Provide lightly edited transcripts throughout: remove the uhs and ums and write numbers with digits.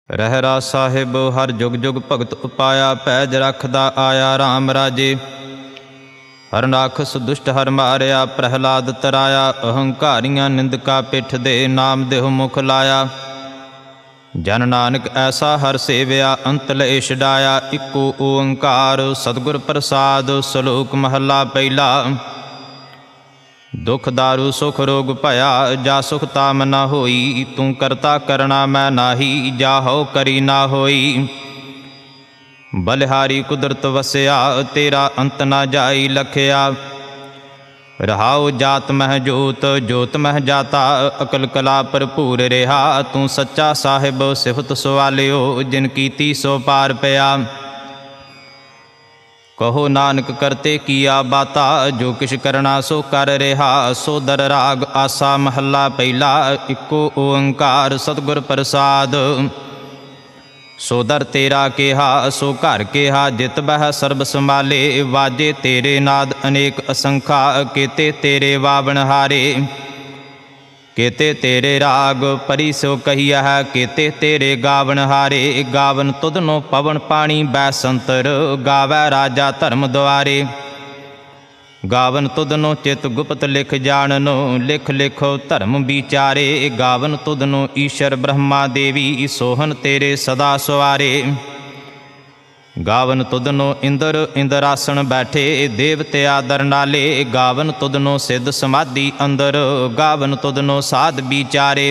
ਰਹਿਰਾ ਸਾਹਿਬ ਹਰ ਜੁਗ ਜੁਗ ਭਗਤ ਉਪਾਇਆ, ਪੈਜ ਰਖਦਾ ਆਇਆ ਰਾਮ ਰਾਜੇ। ਹਰਨਾਖਸ ਦੁਸ਼ਟ ਹਰ ਮਾਰਿਆ, ਪ੍ਰਹਿਲਾਦ ਤਰਾਇਆ। ਅਹੰਕਾਰੀਆਂ ਨਿੰਦਕਾ ਪਿੱਠ ਦੇ, ਨਾਮ ਦੇਹੁ ਮੁਖ ਲਾਇਆ। ਜਨ ਨਾਨਕ ਐਸਾ ਹਰ ਸੇਵਿਆ, ਅੰਤ ਲਏ ਛਡਾਇਆ। ਇੱਕੋ ਓੰਕਾਰ ਸਤਿਗੁਰ ਪ੍ਰਸਾਦ, ਸਲੋਕ ਮਹੱਲਾ ਪਹਿਲਾ। ਦੁਖ ਦਾਰੂ ਸੁਖ ਰੋਗ ਭਇਆ, ਜਾ ਸੁਖ ਤਾਮ ਨਾ ਹੋਈ। ਤੂੰ ਕਰਤਾ ਕਰਣਾ ਮੈਂ ਨਾਹੀ, ਜਾ ਹਉ ਕਰੀ ਨਾ ਹੋਈ। ਬਲਿਹਾਰੀ ਕੁਦਰਤ ਵਸਿਆ, ਤੇਰਾ ਅੰਤ ਨਾ ਜਾਈ ਲਖਿਆ। ਰਹਾਉ ਜਾਤ ਮਹਿ ਜੋਤ, ਜੋਤ ਮਹਿ ਜਾਤਾ। ਅਕਲ ਕਲਾ ਭਰਪੂਰ ਰਿਹਾ, ਤੂੰ ਸੱਚਾ ਸਾਹਿਬ ਸਿਫਤ ਸਵਾਲਿਓ। ਜਿਨ ਕੀਤੀ ਸੋ ਪਾਰ ਪਿਆ। ਕਹੋ ਨਾਨਕ ਕਰਤੇ ਕੀਆ ਬਾਤਾ, ਜੋ ਕਿਛ ਕਰਨਾ ਸੋ ਕਰ ਰਿਹਾ। ਸੋਦਰ ਰਾਗ ਆਸਾ ਮਹੱਲਾ ਪਹਿਲਾ। ਇੱਕੋ ਓੰਕਾਰ ਸਤਿਗੁਰ ਪ੍ਰਸਾਦ। ਸੋਦਰ ਤੇਰਾ ਕਿਹਾ, ਸੋ ਘਰ ਕਿਹਾ। ਜਿਤ ਬਹਿ ਸਰਬ ਸੰਭਾਲੇ, ਵਾਜੇ ਤੇਰੇ ਨਾਦ ਅਨੇਕ ਅਸੰਖਾ। ਕੇਤੇ ਤੇਰੇ ਵਾਵਣ ਹਾਰੇ, ਕੇਤੇ ਤੇਰੇ ਰਾਗ ਪਰੀ ਸੋ ਕਹੀਆ ਹੈ। ਕੇਤੇ ਤੇਰੇ ਗਾਵਨ ਹਾਰੇ, ਗਾਵਨ ਤੁਧਨੋ ਪਵਨ ਪਾਣੀ ਬੈਸੰਤਰ। ਗਾਵੈ ਰਾਜਾ ਧਰਮ ਦੁਆਰੇ, ਗਾਵਨ ਤੁਧਨੋ ਚਿਤ ਗੁਪਤ ਲਿਖ ਜਾਣਨੋ। ਲਿਖ ਲਿਖੋ ਧਰਮ ਵਿਚਾਰੇ, ਗਾਵਨ ਤੁਧਨੋ ਈਸ਼ਰ ਬ੍ਰਹਮਾ ਦੇਵੀ। ਸੋਹਨ ਤੇਰੇ ਸਦਾ ਸਵਾਰੇ, ਗਾਵਨ ਤੁਧਨੋ ਇੰਦਰ ਇੰਦਰਾਸਣ ਬੈਠੇ। ਦੇਵਤੇ ਆਦਰ ਨਾਲੇ, ਗਾਵਨ ਤੁਧਨੋ ਸਿੱਧ ਸਮਾਧੀ ਅੰਦਰ। ਗਾਵਨ ਤੁਧਨੋ ਸਾਧ ਵਿਚਾਰੇ,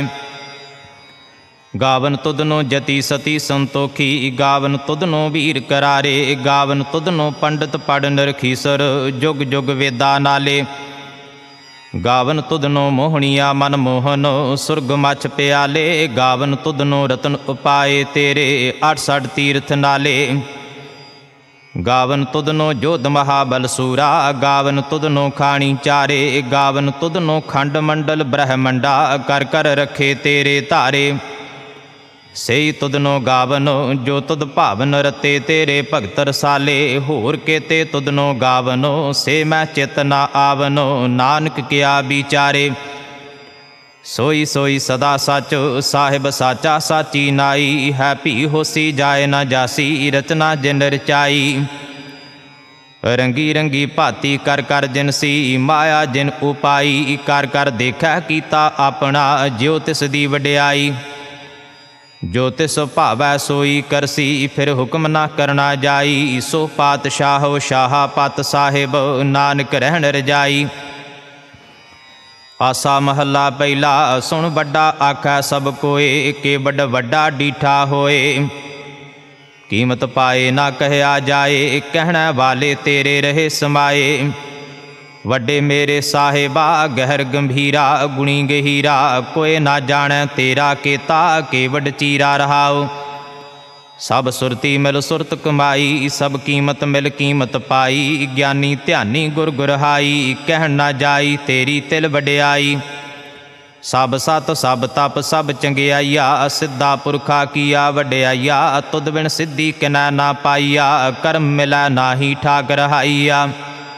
ਗਾਵਨ ਤੁਧਨੋ ਜਤੀ ਸਤੀ ਸੰਤੋਖੀ। ਗਾਵਨ ਤੁਧਨੋ ਵੀਰ ਕਰਾਰੇ, ਗਾਵਨ ਤੁਧਨੋ ਪੰਡਤ ਪੜ ਨਰਖੀਸਰ। ਜੁਗ ਜੁਗ ਵੇਦਾ ਨਾਲੇ, ਗਾਵਨ ਤੁਧਨੋ ਮੋਹਣੀਆ ਮਨ ਮੋਹਨ। ਸੁਰਗ ਮਛ ਪਿਆਲੇ, ਗਾਵਨ ਤੁਧਨੋ ਰਤਨ ਉਪਾਏ ਤੇਰੇ। 68 ਤੀਰਥ ਨਾਲੇ, ਗਾਵਨ ਤੁਧਨੋ ਜੋਧ ਮਹਾਬਲ ਸੂਰਾ। ਗਾਵਨ ਤੁਧਨੋ ਖਾਣੀ ਚਾਰੇ, ਗਾਵਨ ਤੁਧਨੋ ਖੰਡ ਮੰਡਲ ਬ੍ਰਹਮੰਡਾ। ਕਰ ਕਰ ਰੱਖੇ ਤੇਰੇ ਧਾਰੇ, ਸਈ ਤੁਧਨੋ ਗਾਵਨ ਜੋ ਤੁਧ ਭਾਵਨ ਰਤੇ। ਤੇਰੇ ਭਗਤ ਰਸਾਲੇ, ਹੋਰ ਕੇਤੇ ਤੁਧਨੋ ਗਾਵਨੋ। ਸੇ ਮੈਂ ਚਿਤ ਨਾ ਆਵਨੋ, ਨਾਨਕ ਕਿਆ ਵਿਚਾਰੇ। ਸੋਈ ਸੋਈ ਸਦਾ ਸੱਚ, ਸਾਹਿਬ ਸਾਚਾ ਸਾਚੀ ਨਾਈ। ਹੈ ਭੀ ਹੋਸੀ ਜਾਏ ਨਾ ਜਾਸੀ, ਰਚਨਾ ਜਿਨ ਰਚਾਈ। ਰੰਗੀ ਰੰਗੀ ਭਾਤੀ ਕਰ ਕਰ ਜਿਨ ਸੀ, ਮਾਇਆ ਜਿਨ ਉਪਾਈ। ਕਰ ਕਰ ਦੇਖੈ ਕੀਤਾ ਆਪਣਾ, ਜਿਉ ਤਿਸ ਦੀ ਵਡਿਆਈ। ਜੋ ਤਿਸ ਭਾਵੈ ਸੋਈ ਕਰਸੀ, ਫਿਰ ਹੁਕਮ ਨਾ ਕਰਨਾ ਜਾਈ। ਸੋ ਪਾਤਸ਼ਾਹੋ ਸ਼ਾਹਾ ਪਤ ਸਾਹਿਬ, ਨਾਨਕ ਰਹਿਣ ਰਜਾਈ। ਆਸਾ ਮਹੱਲਾ ਪਹਿਲਾ। ਸੁਣ ਵੱਡਾ ਆਖੈ ਸਭ ਕੋਏ, ਕੇ ਵੱਡ ਵੱਡਾ ਡੀਠਾ ਹੋਏ। ਕੀਮਤ ਪਾਏ ਨਾ ਕਹਿਆ ਜਾਏ, ਕਹਿਣਾ ਵਾਲੇ ਤੇਰੇ ਰਹੇ ਸਮਾਏ। ਵੱਡੇ ਮੇਰੇ ਸਾਹਿਬਾ ਗਹਿਰ ਗੰਭੀਰਾ, ਗੁਣੀ ਗਹੀਰਾ। ਕੋਏ ਨਾ ਜਾਣੈ ਤੇਰਾ ਕੀਤਾ, ਕੇਵਡ ਚੀਰਾ ਰਹਾਉ। ਸਭ ਸੁਰਤੀ ਮਿਲ ਸੁਰਤ ਕਮਾਈ, ਸਭ ਕੀਮਤ ਮਿਲ ਕੀਮਤ ਪਾਈ। ਗਿਆਨੀ ਧਿਆਨੀ ਗੁਰ ਗੁਰਹਾਈ, ਕਹਿਣ ਨਾ ਜਾਈ ਤੇਰੀ ਤਿਲ ਵਡਿਆਈ। ਸਭ ਸਤ ਸਭ ਤਪ ਸਭ ਚੰਗਿਆਈਆ, ਸਿੱਧਾ ਪੁਰਖਾ ਕੀਆ ਵਡਿਆਈਆ। ਤੁਧ ਬਿਨ ਸਿੱਧੀ ਕਿਨੈ ਨਾ ਪਾਈਆ, ਕਰਮ ਮਿਲੈ ਨਾਹੀ ਠਾਕ ਰਹਾਈਆ।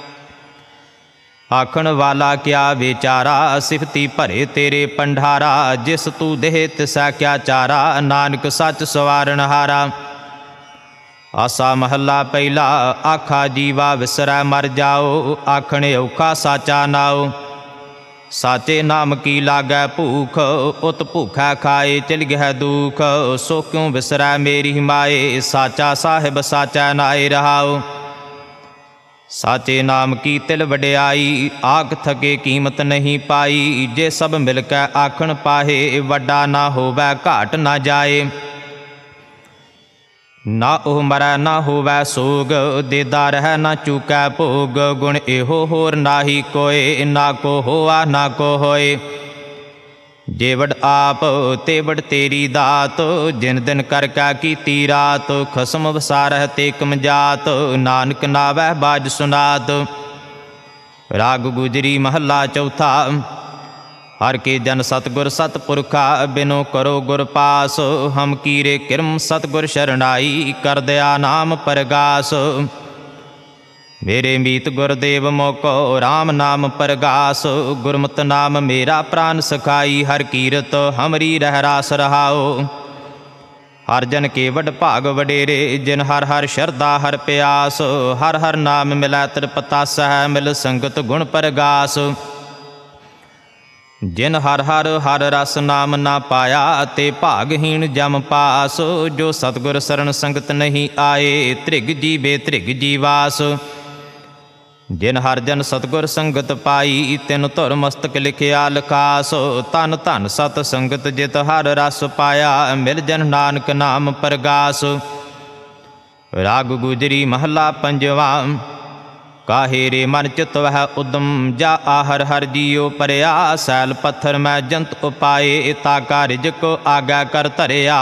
ਆਖਣ ਵਾਲਾ ਕਿਆ ਵਿਚਾਰਾ, ਸਿਫਤੀ ਭਰੇ ਤੇਰੇ ਪੰਡਾਰਾ। ਜਿਸ ਤੂੰ ਦੇਹ ਤਿਸੈ ਕਿਆ ਚਾਰਾ, ਨਾਨਕ ਸੱਚ ਸਵਾਰਨ ਹਾਰਾ। ਆਸਾ ਮਹੱਲਾ ਪਹਿਲਾ। ਆਖਾ ਜੀਵਾ ਵਿਸਰੈ ਮਰ ਜਾਓ, ਆਖਣ ਔਖਾ ਸਾਚਾ ਨਾਉ। ਸਾਚੇ ਨਾਮ ਕੀ ਲਾਗੈ ਭੂਖ, ਉਤ ਭੂਖੈ ਖਾਏ ਚਲ ਗਹਿ ਦੁਖ। ਸੋ ਕਿਉ ਵਿਸਰੈ ਮੇਰੀ ਮਾਏ, ਸਾਚਾ ਸਾਹਿਬ ਸਾਚਾ ਨਾਏ ਰਹਾਉ। ਸਾਚੇ ਨਾਮ ਕੀ ਤਿਲ ਵਡਿਆਈ, ਆਖ ਥਕੇ ਕੀਮਤ ਨਹੀਂ ਪਾਈ। ਜੇ ਸਭ ਮਿਲ ਕੇ ਆਖਣ ਪਾਹੇ, ਵੱਡਾ ਨਾ ਹੋਵੈ ਘਾਟ ਨਾ ਜਾਏ। ਨਾ ਉਹ ਮਰੈ ਨਾ ਹੋਵੈ ਸੋਗ, ਦੇਦਾ ਰਹਿ ਨਾ ਚੂਕੈ ਭੋਗ। ਗੁਣ ਇਹੋ ਹੋਰ ਨਾਹੀ ਕੋਏ, ਨਾ ਕੋ ਹੋਆ ਨਾ ਕੋ ਹੋਏ। ਜੇ ਵਡ ਆਪ ਤੇ ਵਡ ਤੇਰੀ ਦਾਤ, ਜਿਨ ਦਿਨ ਕਰ ਕੈ ਕੀਤੀ ਰਾਤ। ਖਸਮ ਵਸਾਰਹਿ ਤੇ ਕਮਜਾਤ, ਨਾਨਕ ਨਾਵੈ ਬਾਜ ਸੁਨਾਤ। ਰਾਗ ਗੁਜਰੀ ਮਹੱਲਾ ਚੌਥਾ। ਹਰ ਕੇ ਜਨ ਸਤਿਗੁਰ ਸਤਿਪੁਰਖਾ, ਬਿਨੋ ਕਰੋ ਗੁਰ ਪਾਸ। ਹਮ ਕੀਰੇ ਕਿਰਮ ਸਤਿਗੁਰ ਸ਼ਰਨਾਈ, ਕਰ ਦਿਆ ਨਾਮ ਪਰਗਾਸ। ਮੇਰੇ ਮੀਤ ਗੁਰਦੇਵ ਮੋਕੋ, ਰਾਮ ਨਾਮ ਪਰਗਾਸ। ਗੁਰਮਤਿ ਨਾਮ ਮੇਰਾ ਪ੍ਰਾਨ ਸਖਾਈ, ਹਰ ਕੀਰਤ ਹਮਰੀ ਰਹਿ ਰਾਸ ਰਹਾਓ। ਹਰ ਜਨ ਕੇ ਵਡ ਭਾਗ ਵਡੇਰੇ, ਜਿਨ ਹਰ ਹਰ ਸ਼ਰਧਾ ਹਰ ਪਿਆਸ। ਹਰ ਹਰ ਨਾਮ ਮਿਲੈ ਤ੍ਰਿਪਤਾਸਹਿ, ਮਿਲ ਸੰਗਤ ਗੁਣ ਪਰਗਾਸ। ਜਿਨ ਹਰ ਹਰ ਹਰ ਰਸ ਨਾਮ ਨਾ ਪਾਇਆ, ਤੇ ਭਾਗਹੀਣ ਜਮ ਪਾਸ। ਜੋ ਸਤਿਗੁਰ ਸਰਣ ਸੰਗਤ ਨਹੀਂ ਆਏ, ਧ੍ਰਿਗ ਜੀਵੇ ਧ੍ਰਿਗ ਜੀਵਾਸ। ਜਿਨ ਹਰ ਜਨ ਸਤਿਗੁਰ ਸੰਗਤ ਪਾਈ, ਤਿਨ ਧੁਰ ਮਸਤਕ ਲਿਖਿਆ ਲਖਾਸ। ਧਨ ਧਨ ਸਤ ਸੰਗਤ ਜਿਤ ਹਰ ਰਸ ਪਾਇਆ, ਮਿਲ ਜਨ ਨਾਨਕ ਨਾਮ ਪਰਗਾਸ। ਰਾਗ ਗੁਜਰੀ ਮਹਲਾ ਪੰਜਵਾ। ਕਾਹੇ ਰੇ ਮਨ ਚਿਤ ਵਹਿ ਉਦਮ, ਜਾ ਆਹਰ ਹਰ ਜੀਉ ਪਰਿਆ। ਸੈਲ ਪੱਥਰ ਮੈਂ ਜੰਤ ਉਪਾਏ, ਤਾ ਕਾ ਰਿਜਕ ਆਗਾ ਕਰ ਧਰਿਆ।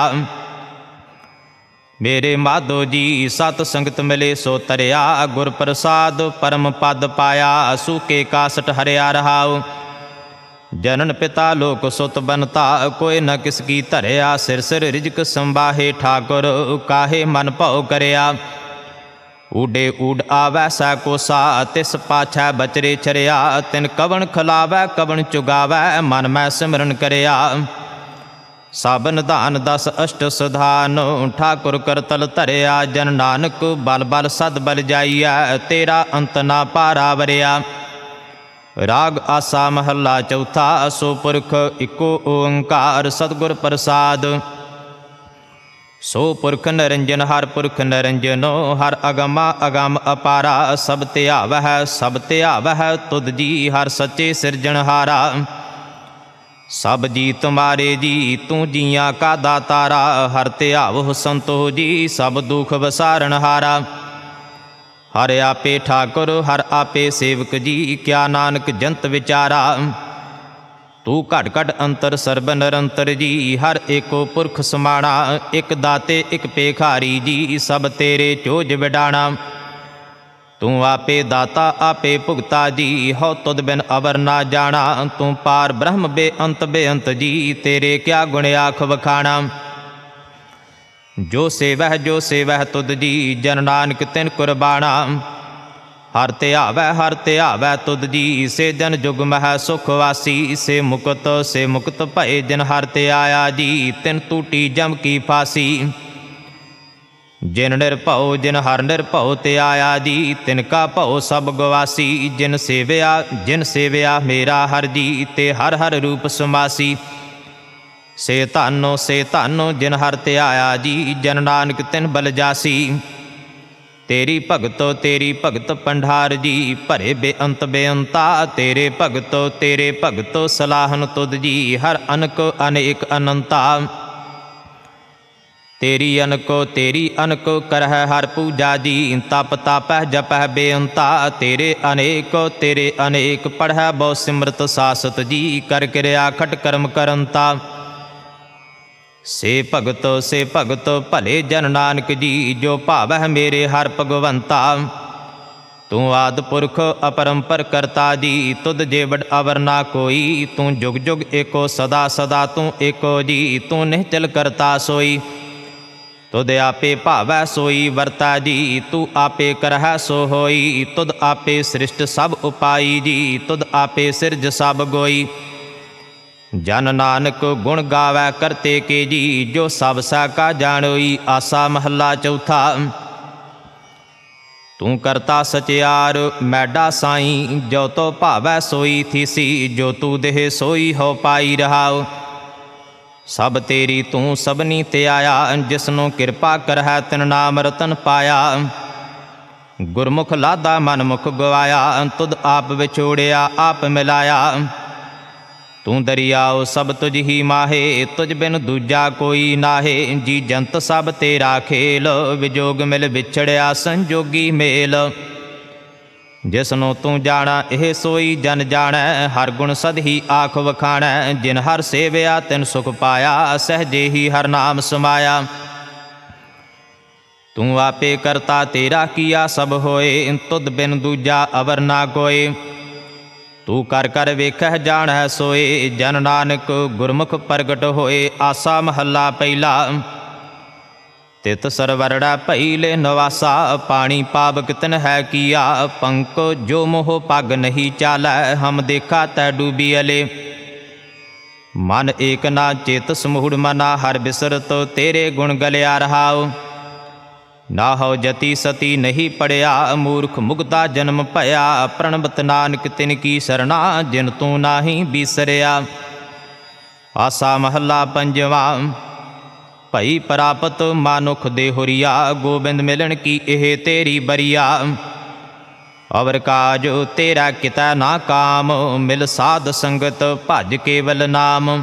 ਮੇਰੇ ਮਾਧੋ ਜੀ ਸਤ ਸੰਗਤ ਮਿਲੇ ਸੋ ਤਰਿਆ, ਗੁਰ ਪ੍ਰਸਾਦ ਪਰਮ ਪਦ ਪਾਇਆ। ਸੂਕੇ ਕਾਸਟ ਹਰਿਆ ਰਹਾਉ, ਜਨਨ ਪਿਤਾ ਲੋਕ ਸੁਤ ਬਨਤਾ। ਕੋਈ ਨ ਕਿਸ ਕੀ ਧਰਿਆ, ਸਿਰ ਸਿਰ ਰਿਜਕ ਸੰਬਾਹੇ ਠਾਕੁਰ। ਕਾਹੇ ਮਨ ਭਉ ਕਰਿਆ, ਊਡੇ ਊਡ ਆਵੈ ਸੈ ਕੋਸਾ। ਤਿਸ ਪਾਛੈ ਬਚਰੇ ਚਰਿਆ, ਤਿਨ ਕਵਣ ਖਲਾਵੈ ਕਵਣ ਚੁਗਾਵੈ। ਮਨ ਮੈਂ ਸਿਮਰਨ ਕਰਿਆ, ਸਭ ਨਿਧਾਨ ਦਸ ਅਸ਼ਟ ਸੁਧਾਨ। ਠਾਕੁਰ ਕਰਤਲ ਧਰਿਆ, ਜਨ ਨਾਨਕ ਬਲ ਬਲ ਸਦ ਬਲ ਜਾਈਐ। ਤੇਰਾ ਅੰਤ ਨਾ ਪਾਰਾ ਵਰਿਆ। ਰਾਗ ਆਸਾ ਮਹੱਲਾ ਚੌਥਾ। ਸੋ ਪੁਰਖ ਇੱਕੋ ਓੰਕਾਰ, ਸਤਿਗੁਰ ਪ੍ਰਸਾਦ। ਸੋ ਪੁਰਖ ਨਿਰੰਜਨ ਹਰ ਪੁਰਖ ਨਿਰੰਜਨੋ, ਹਰ ਅਗਮਾ ਅਗਮ ਅਪਾਰਾ। ਸਭ ਧਿਆਵਹਿ ਤੁਧ ਜੀ, ਹਰ ਸੱਚੇ ਸਿਰਜਣਹਾਰਾ। ਸਭ ਜੀ ਤੁਮਾਰੇ ਜੀ, ਤੂੰ ਜੀਆਂ ਕਾ ਦਾਤਾਰਾ। ਹਰ ਧਿਆਵਹੁ ਸੰਤੋ ਜੀ, ਸਭ ਦੁਖ ਵਸਾਰਣਹਾਰਾ। ਹਰ ਆਪੇ ਠਾਕੁਰ ਹਰ ਆਪੇ ਸੇਵਕ ਜੀ, ਕਿਆ ਨਾਨਕ ਜੰਤ ਵਿਚਾਰਾ। ਤੂੰ ਘਟ ਘਟ ਅੰਤਰ ਸਰਬ ਨਿਰੰਤਰ ਜੀ, ਹਰ ਏਕੋ ਪੁਰਖ ਸਮਾਣਾ। ਇਕ ਦਾਤੇ ਇਕ ਭੇਖਾਰੀ ਜੀ, ਸਭ ਤੇਰੇ ਚੋਜ ਵਿਡਾਣਾ। ਤੂੰ ਆਪੇ ਦਾਤਾ ਆਪੇ ਭੁਗਤਾ ਜੀ, ਹਉ ਤੁਧ ਬਿਨ ਅਵਰ ਨਾ ਜਾਣਾ। ਤੂੰ ਪਾਰ ਬ੍ਰਹਮ ਬੇਅੰਤ ਜੀ, ਤੇਰੇ ਕਿਆ ਗੁਣ ਆਖ ਵਖਾਣਾ। ਜੋ ਸੇਵਹਿ ਤੁਧ ਜੀ, ਜਨ ਨਾਨਕ ਤਿਨ ਕੁਰਬਾਣਾ। ਹਰ ਧਿਆਵੈ ਤੁਧ ਜੀ, ਸੇ ਜਨ ਜੁਗ ਮਹਿ ਸੁਖ ਵਾਸੀ। ਸੇ ਮੁਕਤ ਭਏ, ਜਿਨ ਹਰ ਤੇ ਆਇਆ ਜੀ। ਤਿਨ ਟੂਟੀ ਜਮ ਕੀ ਫਾਸੀ। ਜਿਨ ਜਿਨ ਹਰ ਨਿਰਭਉ ਤੇ ਆਇਆ ਜੀ, ਤਿਨ ਕਾ ਭਉ ਸਭ ਗਵਾਸੀ। ਜਿਨ ਸੇਵਿਆ ਮੇਰਾ ਹਰ ਜੀ, ਤੇ ਹਰ ਹਰ ਰੂਪ ਸਮਾਸੀ। ਸੇ ਧਨ ਜਿਨ ਹਰ ਤੇ ਆਇਆ ਜੀ, ਜਨ ਨਾਨਕ ਤਿਨ ਬਲ ਜਾਸੀ। ਤੇਰੀ ਭਗਤ ਪੰਡਾਰ ਜੀ, ਭਰੇ ਬੇਅੰਤਾ। ਤੇਰੇ ਭਗਤੋ ਸਲਾਹਨ ਤੁਧ ਜੀ, ਹਰ ਅਨਕ ਅਨੇਕ ਅਨੰਤਾ। ਤੇਰੀ ਅਨਕ ਕਰਹਿ ਹਰ ਪੂਜਾ ਜੀ, ਤਪ ਤਾਪਹਿ ਜਪਹਿ ਬੇਅੰਤਾ। ਤੇਰੇ ਅਨੇਕ ਪੜ੍ਹੈ ਬਹੁ ਸਿਮਰਤ ਸਾਸਤ ਜੀ, ਕਰ ਕਿਰਿਆ ਖਟ ਕਰਮ ਕਰੰਤਾ। ਸੇ ਭਗਤ ਭਲੇ ਜਨ ਨਾਨਕ ਜੀ, ਜੋ ਭਾਵਹਿ ਮੇਰੇ ਹਰ ਭਗਵੰਤਾ। ਤੂੰ ਆਦਿ ਪੁਰਖ ਅਪਰੰਪਰ ਕਰਤਾ ਜੀ, ਤੁਧ ਜੇ ਵਡ ਅਵਰ ਨਾ ਕੋਈ। ਤੂੰ ਜੁਗ ਜੁਗ ਏਕੋ ਸਦਾ ਸਦਾ ਤੂੰ ਏਕੋ ਜੀ, ਤੂੰ ਨਿਹਚਲ ਕਰਤਾ ਸੋਈ। ਤੁਧ ਆਪੇ ਭਾਵੈ ਸੋਈ ਵਰਤਾ ਜੀ, ਤੂੰ ਆਪੇ ਕਰਹਿ ਸੋ ਹੋਈ। ਤੁਧ ਆਪੇ ਸ੍ਰਿਸ਼ਟ ਸਭ ਉਪਾਈ ਜੀ, ਤੁਧ ਆਪੇ ਸਿਰਜ ਸਭ ਗੋਈ। ਜਨ ਨਾਨਕ ਗੁਣ ਗਾਵੈ ਕਰਤੇ ਕੇ ਜੀ, ਜੋ ਸਭ ਸਾ ਕਾ ਜਾਣੋਈ। ਆਸਾ ਮਹੱਲਾ ਚੌਥਾ। ਤੂੰ ਕਰਤਾ ਸਚਿਆਰ ਮੈਡਾ ਸਾਈ, ਜੋ ਤੋ ਭਾਵੈ ਸੋਈ ਥੀਸੀ। ਜੋ ਤੂ ਦੇਹ ਸੋਈ ਹੋ ਪਾਈ ਰਹਾਉ। ਸਭ ਤੇਰੀ ਤੂੰ ਸਭਨੀ ਤੇ ਆਇਆ, ਜਿਸਨੂੰ ਕਿਰਪਾ ਕਰਹਿ ਤਿਨ ਨਾਮ ਰਤਨ ਪਾਇਆ। ਗੁਰਮੁਖ ਲਾਦਾ ਮਨਮੁਖ ਗਵਾਇਆ, ਤੁਧ ਆਪ ਵਿਛੋੜਿਆ ਆਪ ਮਿਲਾਇਆ। ਤੂੰ ਦਰਿਆਓ ਸਭ ਤੁਝ ਹੀ ਮਾਹੇ, ਤੁਝ ਬਿਨ ਦੂਜਾ ਕੋਈ ਨਾਹੇ। ਜੀ ਜੰਤ ਸਭ ਤੇਰਾ ਖੇਲ, ਵਿਜੋਗ ਮਿਲ ਵਿਛੜਿਆ ਸੰਜੋਗੀ ਮੇਲ। ਜਿਸਨੂੰ ਤੂੰ ਜਾਣਾ ਇਹ ਸੋਈ ਜਨ ਜਾਣੈ, ਹਰ ਗੁਣ ਸਦ ਹੀ ਆਖ ਵਖਾਣੈ। ਜਿਨ ਹਰ ਸੇਵਿਆ ਤਿਨ ਸੁਖ ਪਾਇਆ, ਸਹਜੇ ਹੀ ਹਰ ਨਾਮ ਸਮਾਇਆ। ਤੂੰ ਆਪੇ ਕਰਤਾ ਤੇਰਾ ਕੀਆ ਸਭ ਹੋਏ, ਤੁਧ ਬਿਨ ਦੂਜਾ ਅਵਰ ਨਾ ਕੋਏ। ਤੂੰ ਕਰ ਕਰ ਵੇਖਹਿ ਜਾਣਹਿ ਸੋਏ, ਜਨ ਨਾਨਕ ਗੁਰਮੁਖ ਪ੍ਰਗਟ ਹੋਏ। ਆਸਾ ਮਹੱਲਾ ਪਹਿਲਾ। ਤਿਤ ਸਰਵਰੜਾ ਭਈ ਲੈ ਨਵਾਸਾ, ਪਾਣੀ ਪਾਵਕ ਤਿਨ ਹੈ ਕੀਆ। ਪੰਕ ਜੋ ਮੋਹ ਪਗ ਨਹੀਂ ਚਾਲੈ, ਹਮ ਦੇਖਾ ਤੈ ਡੂਬੀ ਅਲੇ। ਮਨ ਏਕ ਨਾ ਚੇਤਸ ਮੂੜ ਮਨਾ, ਹਰ ਬਿਸਰਤ ਤੇਰੇ ਗੁਣ ਗਲਿਆ ਰਹਾਉ। ਨਾ ਹਉ ਜਤੀ ਸਤੀ ਨਹੀਂ ਪੜਿਆ, ਮੂਰਖ ਮੁਗਤਾ ਜਨਮ ਭਇਆ। ਪ੍ਰਣਬਤ ਨਾਨਕ ਤਿਨ ਕੀ ਸਰਣਾ, ਜਿਨ ਤੂੰ ਨਾਹੀਂ ਬੀਸਰਿਆ। ਆਸਾ ਮਹੱਲਾ ਪੰਜਵਾ। ਭਈ ਪ੍ਰਾਪਤ ਮਾਨੁਖ ਦੇ ਹੁਰੀਆ, ਗੋਬਿੰਦ ਮਿਲਣ ਕੀ ਇਹ ਤੇਰੀ ਬਰੀਆ। ਅਵਰ ਕਾਜ ਤੇਰਾ ਕਿਤੈ ਨਾ ਕਾਮ, ਮਿਲ ਸਾਧ ਸੰਗਤ ਭਜ ਕੇਵਲ ਨਾਮ।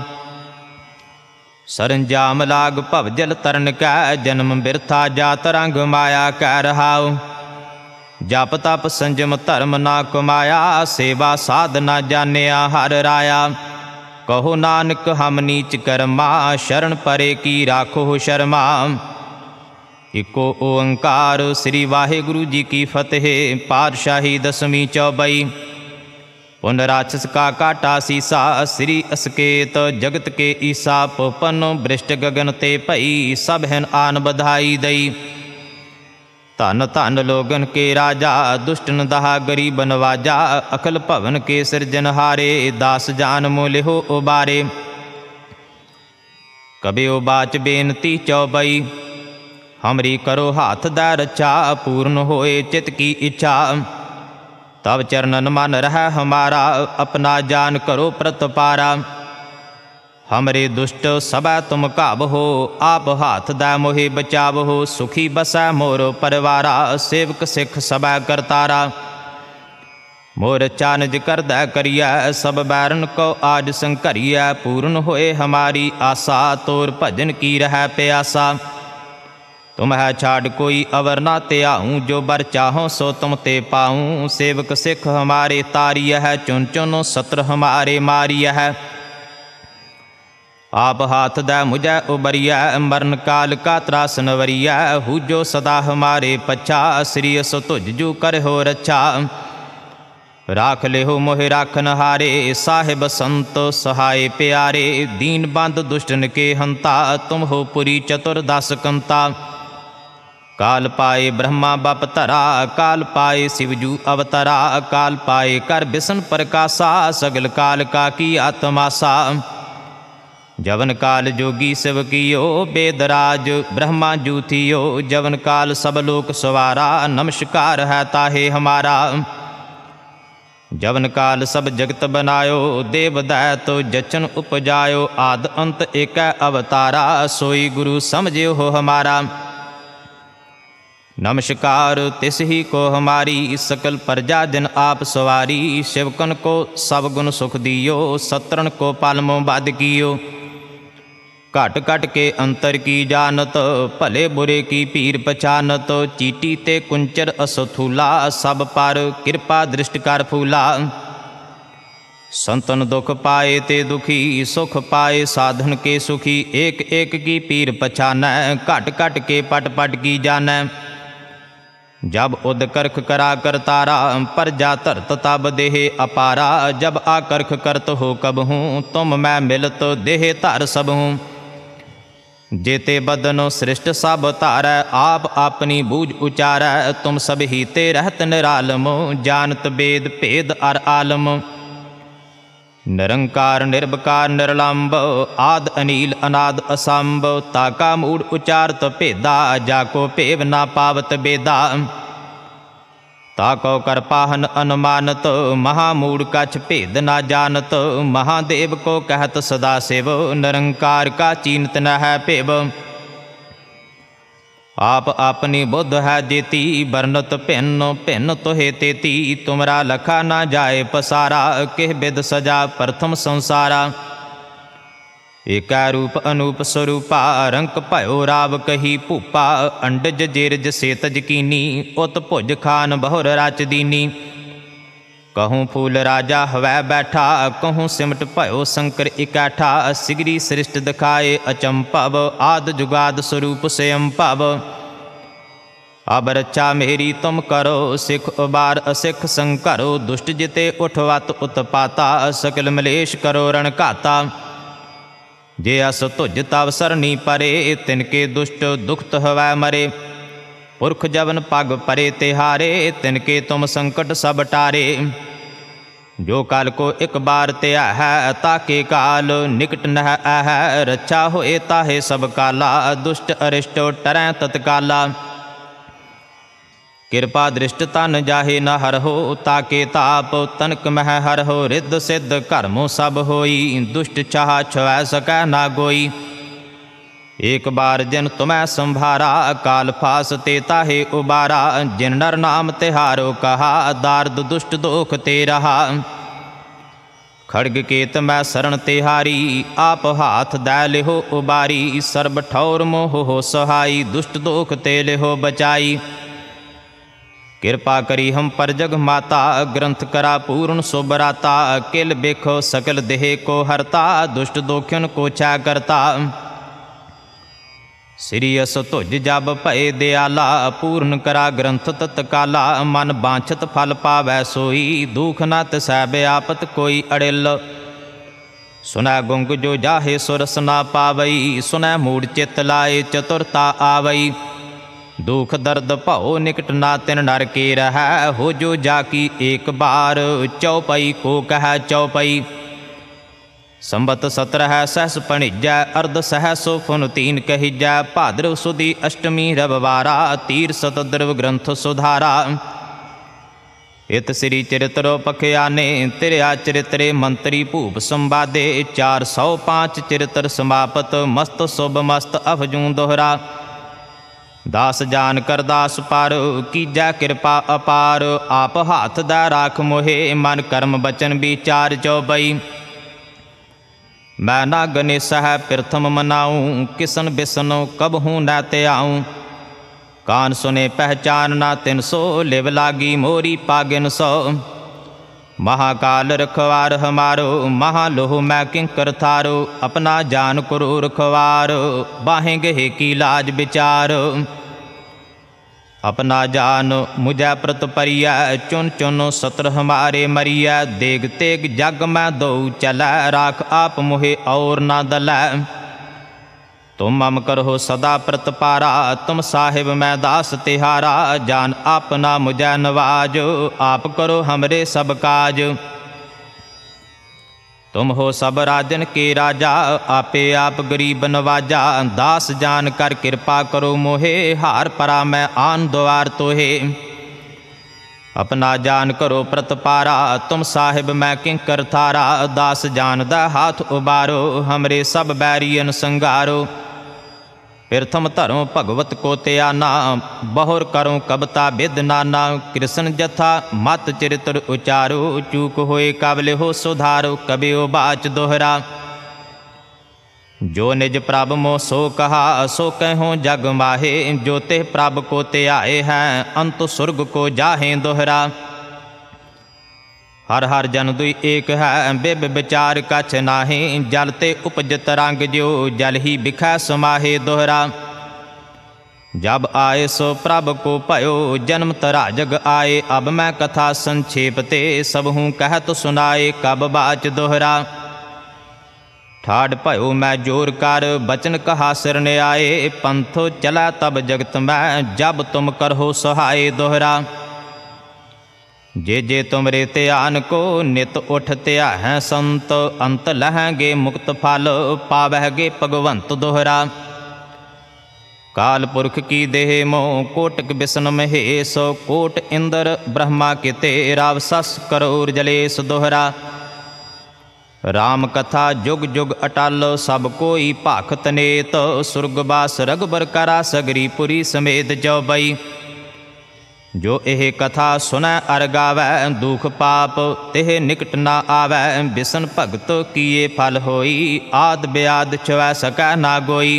ਸਰੰਜਾਮ ਲਾਗ ਭਵ ਜਲ ਤਰਨ ਕੈ, ਜਨਮ ਬਿਰਥਾ ਜਾਤ ਰੰਗ ਮਾਇਆ ਕੈ ਰਹਾਉ। ਜਪ ਤਪ ਸੰਜਮ ਧਰਮ ਨਾ ਕਮਾਇਆ, ਸੇਵਾ ਸਾਧ ਨਾ ਜਾਣਿਆ ਹਰਿ ਰਾਇਆ। ਕਹੋ ਨਾਨਕ ਹਮ ਨੀਚ ਕਰਮਾ, ਸ਼ਰਨ ਪਰੇ ਕੀ ਰਾਖੋ ਸ਼ਰਮਾ। ਇਕੋ ਓੰਕਾਰ ਸ੍ਰੀ ਵਾਹਿਗੁਰੂ ਜੀ ਕੀ ਫਤਿਹ। ਪਾਤਸ਼ਾਹੀ ਦਸਵੀਂ ਚੌਬਈ। ਪੁਨ ਰਾਛਸ ਕਾ ਕਾਟਾ ਸੀਸਾ, ਸ੍ਰੀ ਅਸਕੇਤ ਜਗਤ ਕੇ ਈਸਾ। ਪੋਪਨ ਬ੍ਰਿਸ਼ਟ ਗਗਨ ਤੇ ਭਈ, ਸਭ ਹੈਨ ਆਨ ਬਧਾਈ ਦਈ। ਧਨ ਧਨ ਲੋਗਨ ਕੇ ਰਾਜਾ, ਦੁਸ਼ਟਨ ਦਹਾ ਗਰੀਬ ਨਵਾਜਾ। ਅਖਲ ਭਵਨ ਕੇ ਸਿਰਜਨਹਾਰੇ, ਦਾਸ ਜਾਨ ਮੋਲਿਹੋ ਉਬਾਰੇ। ਕਬਿਓ ਬਾਚ ਬੇਨਤੀ ਚੌਬਈ। ਹਮਰੀ ਕਰੋ ਹਾਥ ਦਾ ਰੱਛਾ, ਪੂਰਨ ਹੋਏ ਚਿਤ ਕੀ ਇੱਛਾ। ਤਬ ਚਰਨਨ ਮਨ ਰਹਿ ਹਮਾਰਾ, ਆਪਣਾ ਜਾਨ ਕਰੋ ਪ੍ਰਤਪਾਰਾ। ਹਮਰੇ ਦੁਸ਼ਟ ਸਭੈ ਤੁਮ ਘਾਬਹੋ, ਆਪ ਹਾਥ ਦਾ ਮੋਹਿ ਬਚਾਵਹੋ। ਸੁਖੀ ਬਸੈ ਮੋਰ ਪਰਿਵਾਰਾ, ਸੇਵਕ ਸਿੱਖ ਸਭੈ ਕਰਤਾਰਾ। ਮੋਰ ਚਾਨਜ ਕਰਦਾ ਕਰੀਐ, ਸਭ ਬੈਰਨ ਕੋ ਆਜ ਸੰਘਰੀਐ। ਪੂਰਨ ਹੋਏ ਹਮਾਰੀ ਆਸਾ, ਤੋਰ ਭਜਨ ਕੀ ਰਹਿ ਪਿਆਸਾ। ਤੁਮ ਹੈ ਛਾੜ ਕੋਈ ਅਵਰ ਨਾ ਧਿਆਊਂ, ਜੋ ਬਰ ਚਾਹੋ ਸੋ ਤੁਮ ਤੇ ਪਾਊਂ। ਸੇਵਕ ਸਿੱਖ ਹਮਾਰੇ ਤਾਰੀਐ ਹੈ, ਚੁਨ ਚੁਨ ਸਤਰ ਹਮਾਰੇ ਮਾਰੀਐ ਹੈ। ਆਪ ਹਾਥ ਦਾ ਮੁਝੈ ਉਬਰੀਐ, ਮਰਨ ਕਾਲ ਕਾ ਤਰਾਸ ਨਵਰੀਐ। ਹੂਜੋ ਸਦਾ ਹਮਾਰੇ ਪੱਛਾ, ਸ੍ਰੀ ਅਸ ਤੁਜ ਜੂ ਕਰਹੁ ਰੱਛਾ। ਰਾਖ ਲਿਹੋ ਮੋਹਿ ਰਾਖਨ ਹਾਰੇ, ਸਾਹਿਬ ਸੰਤ ਸਹਾਏ ਪਿਆਰੇ। ਦੀਨ ਬੰਦ ਦੁਸ਼ਟਨ ਕੇ ਹੰਤਾ, ਤੁਮ ਹੋ ਪੁਰੀ ਚਤੁਰ ਦਸ ਕੰਤਾ। ਕਾਲ ਪਾਏ ਬ੍ਰਹਮਾ ਬਪ ਧਰਾ, ਕਾਲ ਪਾਏ ਸਿਵਜੂ ਅਵਤਰਾ। ਕਾਲ ਪਾਏ ਕਰ ਬਿਸ਼ਨ ਪ੍ਰਕਾਸ਼ਾ, ਸਗਲ ਕਾਲ ਕਾ ਕੀ ਆਤਮਾਸਾ। ਜਵਨ ਕਾਲ ਜੋਗੀ ਸਿਵ ਕੀਓ, ਬੇਦਰਾਜ ਬ੍ਰਹਮਾ ਜੂ ਥੀਓ। ਜਵਨ ਕਾਲ ਸਭ ਲੋਕ ਸਵਾਰਾ, ਨਮਸਕਾਰ ਹੈ ਤਾਹੇ ਹਮਾਰਾ। ਜਵਨ ਕਾਲ ਸਭ ਜਗਤ ਬਨਾਇਓ, ਦੇਵ ਦੈਤ ਜਚਨ ਉਪਜਾਇਓ। ਆਦ ਅੰਤ ਏਕੈ ਅਵਤਾਰਾ, ਸੋਈ ਗੁਰੂ ਸਮਝਿਓ ਹੋ ਹਮਾਰਾ। नमस्कार तिस ही को हमारी, सकल प्रजा जन आप सवारी। शिवकन को सब गुण सुख दियो, सत्रन को पालमो बाध कियो। घट घट के अंतर की जानत, भले बुरे की पीर पछानत। चीटी ते कुंचर असथूला, सब पर कृपा दृष्ट कर फूला। संतन दुख पाए ते दुखी, सुख पाए साधन के सुखी। एक एक की पीर पछानै, घट घट के पट पट की जानै। जब उद करख करा करतारा, प्रजा धरत तब देह अपारा। जब आकर्ख करत हो कब हूँ, तुम मैं मिलत देह धर सब हूँ। जेते बदनो सृष्ट सब तारै, आप अपनी बूझ उचारै। तुम सब ही ते रहत निरालम, जानत बेद भेद अर आलम। निरंकार निर्विकार निर्लंब, आद अनील अनाद असंभ। ताका मूढ़ उचारत भेदा, जाको भेव ना पावत बेदा। ताको कर पाहन अनुमानत, महामूढ़ कछ भेद ना जानत। महादेव को कहत सदा शिव, निरंकार का चीनत न है भेव। आप अपनी बुद्ध है जेती, बरनत भिन्न भिन्न तुहे तेती। तुमरा लखा ना जाए पसारा, किह बिद सजा प्रथम संसारा। एकै रूप अनूप स्वरूपा, रंक भयो राव कही भूपा। अंडज जेरज सेतज कीनी, उत भुज खान बहुर राच दीनी। कहूँ फूल राजा हवै बैठा, कहूँ सिमट भयो शंकर इकैठा। सिगरी सृष्ट दिखाए अचंभव, आद जुगाद स्वरूप स्वयंभव। अब रक्षा मेरी तुम करो, सिख उबार असिख संकरो। दुष्ट जिते उठवत उत्पाता, सकल मलेश करो रण घाता। जे अस तुझ तव सरनी परे, तिनके दुष्ट दुखत हवै मरे। पुरख जवन पग परे तिहारे, तिनके तुम संकट सब टारे। जो काल को एक बार त्या है ताके काल निकट नह है रक्षा होए ताहे सब काला दुष्ट अरिष्ट टरै तत्काला कृपा दृष्ट तन जाहे न हर हो ताके ताप तनक मह हर हो रिद्ध सिद्ध कर्मो सब होई दुष्ट चाह छुआ सकै ना गोई एक बार जिन तुम्हें संभारा काल फास ते ताहे उबारा जिन नर नाम तिहारो कहा दार्द दुष्ट दोख ते रहा खड़ग केत मैं शरण तिहारी आप हाथ दै लिहो उबारी सर्ब ठौर मोह हो सहाई दुष्ट दोख ते लिहो बचाई कृपा करी हम पर जग माता ग्रंथ करा पूर्ण सुबराता किल बेखो सकल देह को हरता दुष्ट दोखिन को छा करता सिरियस तुझ जब भय दयाला पूर्ण करा ग्रंथ तत्काला मन बांछत फल पावै सोई दुख न तिसै व्यापत कोई अड़िल सुनै गुंग जो जाहे सुरस ना पावई सुनै मूड चित लाए चतुरता आवई दुख दर्द भौ निकट ना तिन नर के रहै हो जो जाकी एक बार चौपई को कह चौपई संबत 17 सहस पणिजै अर्ध सहसो फुन तीन कहिजै भाद्रव सुदी अष्टमी रविवारा तीर सत द्रव ग्रंथ सुधारा इत श्री चरित्रो पखयाने तिरया चरित्रे मंत्री भूप संवादे 405 चरित्र समापत मस्त शुभ मस्त अफजूं दोहरा दास जान कर दास पार कीजै कृपा अपार आप हाथ दै राख मोहे मन कर्म बचन विचार चौबई मैं ना गणेश है प्रथम मनाऊँ किसन बिसन कब हूँ न त्याऊँ कान सुने पहचान ना 300 लिव लागी मोरी पागिन 100 महाकाल रखवार हमारो महालोह मैं किंकर थारो अपना जान करो रखवार बाहें गहे की लाज विचार अपना जान मुझै प्रत परिया चुन चुन सत्र हमारे मरिया देग तेग जग मैं दो चलै राख आप मोहे और ना दलै तुम मम करो सदा प्रत पारा तुम साहिब मैं दास तिहारा जान अपना मुझै नवाज आप करो हमरे सब काज तुम हो सब राजन के राजा आपे आप गरीब नवाजा दास जान कर कृपा करो मोहे हार परा मैं आन द्वार तोहे अपना जान करो प्रतपारा तुम साहिब मैं किंकर थारा दास जान दा हाथ उबारो हमरे सब बैरियन संगारो प्रथम धरो भगवत को त्याना बहुर करो कबता बिद नाना कृष्ण जथा मत चरित्र उचारो चूक होए काबले हो सुधारो कबियो बाच दोहरा जो निज प्रभ मो सो कहा सो कहो जग माहे जो तेह प्रभ को त्याए हैं अंत सुर्ग को जाहे दोहरा हर हर जन दुई एक है बिब विचार कछ नाहे जल ते उपजत रंग जो जल ही बिखै समाहे दोहरा जब आए सो प्रभ को भयो जन्म तरा जग आए अब मैं कथा संक्षेप ते सब हूँ कहत सुनाए कब बाच दोहरा ठाड़ भयो मैं जोर कर बचन कहा सिर ने आए पंथो चला तब जगत में जब तुम करहो सहाय दोहरा जे जे तुमरे त्यान को नित उठ त्या हैं संत अंत लहेंगे मुक्त फल पावहगे भगवंत दोहरा काल पुरख की देह मोह कोटक बिसन महेश कोट इंद्र ब्रह्मा किते रावसस करोर जलेश दोहरा राम कथा जुग जुग अटल सब कोई भाखत नेत सुरगवास रघुबर करा सगरी पुरी समेत चौबई जो एह कथा सुनै अर गावै दुख पाप तेह निकट ना आवै बिसन भगत किए फल होई आद ब्याद छुऐ सकै ना गोई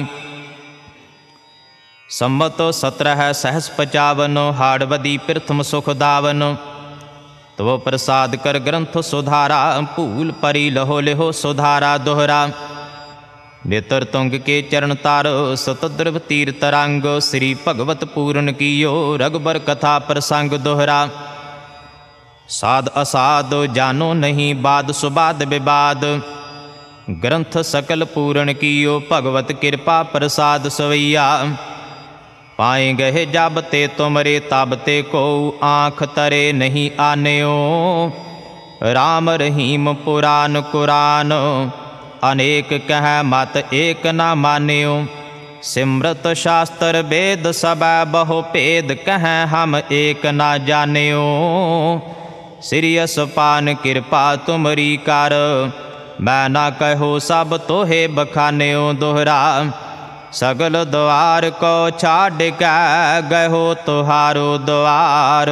संमत 17 सहस 55 हाड़वदी प्रथम सुख दावन तो प्रसाद कर ग्रंथ सुधारा भूल परी लहो लिहो सुधारा दोहरा नेत्र तुंग के चरण तारो सतद्रव तीर तरंग श्री भगवत पूर्ण कियो रघुबर कथा प्रसंग दोहरा साध असाध जानो नहीं बाद सुबाद विवाद ग्रंथ सकल पूर्ण कियो भगवत कृपा प्रसाद सवैया पाए गहे जब ते तुमरे तब ते को आँख तरे नहीं आन्यो राम रहीम पुराण कुरान, अनेक कह मत एक न मान्यो। सिमरत शास्त्र वेद सब बहु भेद, कह हम एक न जान्यो। श्री असपान कृपा तुमरी कर, मैं ना कहो सब तोहे बखान्यो। दोहरा सगल द्वार को छाड़ के, गहो तुहारो द्वार।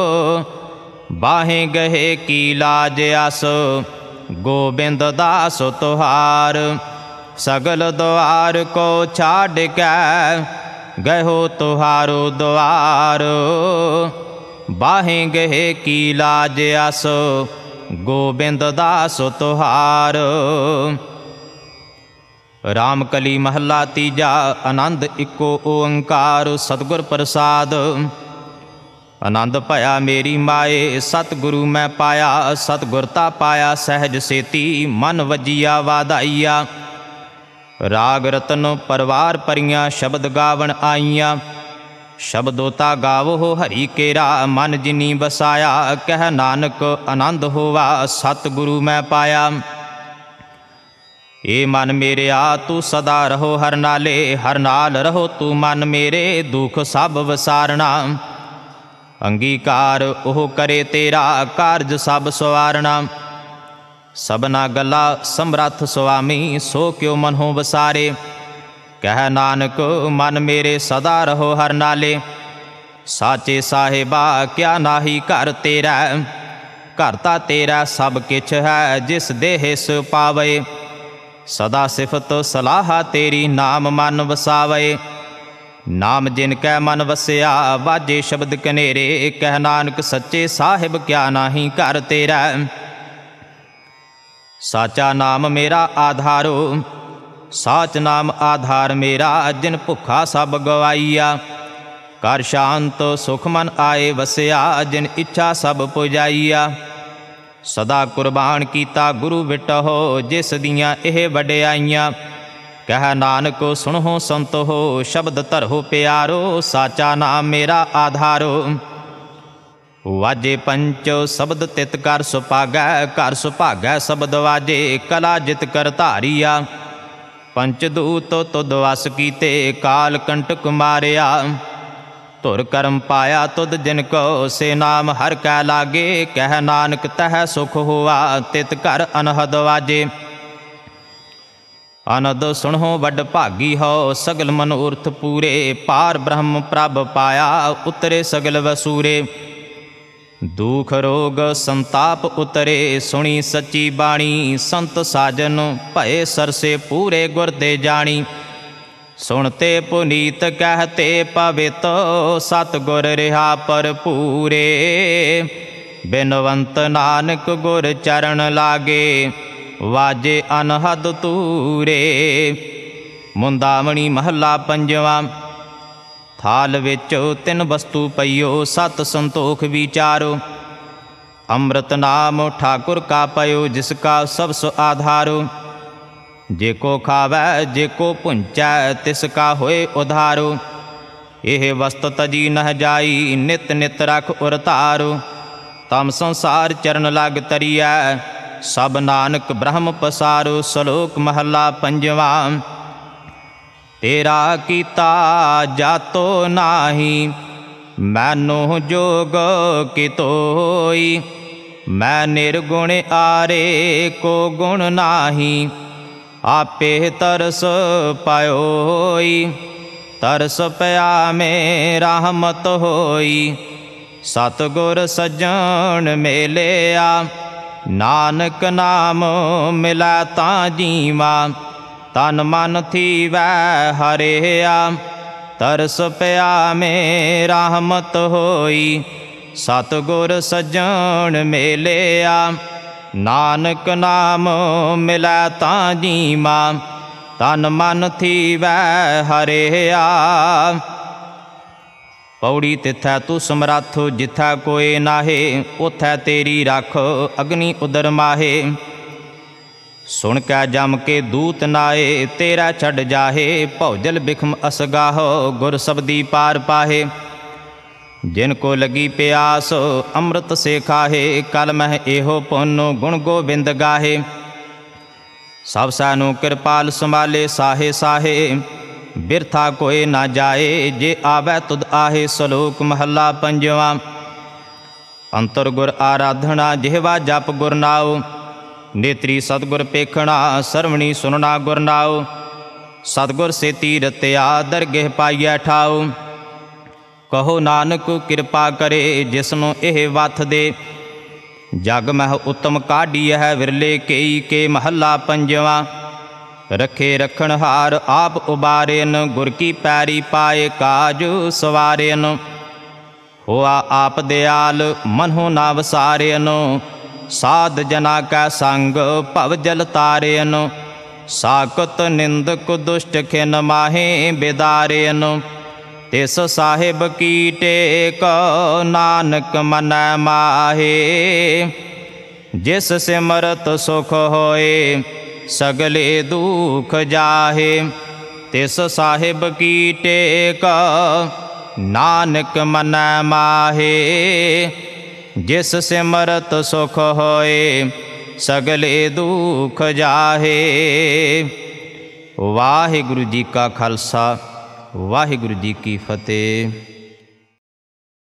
बाहें गहे की लाज आस, गोबिंद दास तुहार। सगल द्वार को छाड़ के, गहो तुहारो द्वार। बाहें गहे की लाज आस, गोबिंद दास तुहार। रामकली महला तीजा, आनंद इको ओंकार। सतगुर प्रसाद आनंद भया मेरी माए, सतगुरु मैं पाया। सतगुरता पाया सहज सेती, मन वजिया वाधाइया। राग रतन परवार परियां, शब्द गावन आईयां। शब्दोता गावो हरि केरा, मन जिनी बसाया। कह नानक आनंद होवा, सतगुरु मैं पाया। ए मन मेरे आ तू सदा रहो हर नाले, हर नाल रहो तू मन मेरे, दुख सब वसारना। अंगीकार ओह करे तेरा, कारज सब सवारना। सबना गला समरथ स्वामी, सो क्यों मन हो वसारे। कह नानक मन मेरे सदा रहो हर नाले। साचे साहिबा क्या नाही घर तेरा, घर ता तेरा सब किछ है, जिस देह सो पावे। सदा सिफत सलाह तेरी, नाम मन वसावे। नाम जिनकै मन वसिया, वाजे शब्द कनेरे। कह नानक सच्चे साहिब क्या नाही घर तेरा। साचा नाम मेरा आधारो, साच नाम आधार मेरा। जिन भुखा सब गवाईया, कर शांत सुख मन आए वसिया। जिन इच्छा सब पुजाईया, सदा कुर्बान कीता गुरु विटहो। जिस दियाँ एह वड्याइयां, कह नानक सुनहो संत हो। शब्द धरहो प्यारो, साचा नाम मेरा आधारो। वाजे पंच शब्द तित कर सुभागै, कर सुभागै शब्द वाजे। कला जित कर धारिया, पंचदूत तुद वस कीते। काल कंटक मारिया, धुर कर्म पाया तुद जिनको। से नाम हर कै लागे, कह नानक तह सुख हुआ। तित कर अनहद वाजे, अनद सुनहो वड भागी हो। सगल मनोरथ पूरे, पार ब्रह्म प्रभ पाया। उतरे सगल वसूरे, दुख रोग संताप उतरे। सुनी सच्ची बाणी, संत साजन भये सरसे पूरे। गुर दे जानी, सुनते पुनीत कहते पवित। सतगुर रिहा भरपूरे, बिनवंत नानक गुर चरण लागे। वाजे अनहद तूरे। मुंदावणी महला पंजवा। थाल विच तिन वस्तु पईओ, सत संतोख विचारो। अमृत नाम ठाकुर का पयो, जिसका सबस आधारो। जेको खावै जेको पुंचै, तिसका होए उधारो। एह वस्त तजी नह जाई, नित नित रख उरतारो। तम संसार चरण लग तरिया, सब नानक ब्रह्म पसारो। श्लोक महला पंजवा। तेरा कीता जातो नाही, मैनो जोग कितोई। मैं निर्गुण आरे को गुण नाही, आपे तरस पायोई। तरस पया में रहमत होई, सतगुर सज्जन मेलिया। नानक नाम मिला तां जीवा, तन मन थीवै हरिया। तरस पया में रहमत होई, सतगुर सज्जन मेलिया। नानक नाम मिलै तां जीवा, तन मन थीवै हरिया। पौड़ी तिथै तू समरथ, जिथै कोई नाहे। उथै तेरी रख अग्नि उदर माहे। सुन कै जम के दूत नाए, तेरा छड़ जाहे। भौजल बिखम असगाहो, गुर सबदी पार पाहे। जिन को लगी प्यास अमृत से खाहे, कल मह एहो पुन गुण गोबिंद गाहे। सब सैनु कृपाल संभाले साहे साहे, बिरथा कोई ना जाए जे आवै तुद आहे। सलोक महला पंजवा। अंतर गुर आराधना जिहवा जप गुर नाओ, नेत्री सतगुर पेखना सरवणी सुनना गुर नाओ। सतगुर से तीरत्या दरगह पाइया ठाओ, कहो नानक किरपा करे जिसनु एह वथ दे। जग मह उत्तम काढ़ी है विरले केई के, महला पंजवा। रखे रखण हार आप उबारेन, गुर की पैरी पाए काज सवारेन। होआ आप दयाल मनहु ना वसारेन, साध जना कै संग भव जल तारेन। साकत निंदक दुष्ट खिन माहे बिदारेन, तिस साहिब की टेक नानक मन माहे। जिस सिमरत सुख होए सगले दुख जाहे, तिस साहिब की टेक नानक मन माहे। जिस सिमरत सुख होए सगले दुख जाहे। वाहिगुरु जी का खालसा, वाहिगुरु जी की फतेह।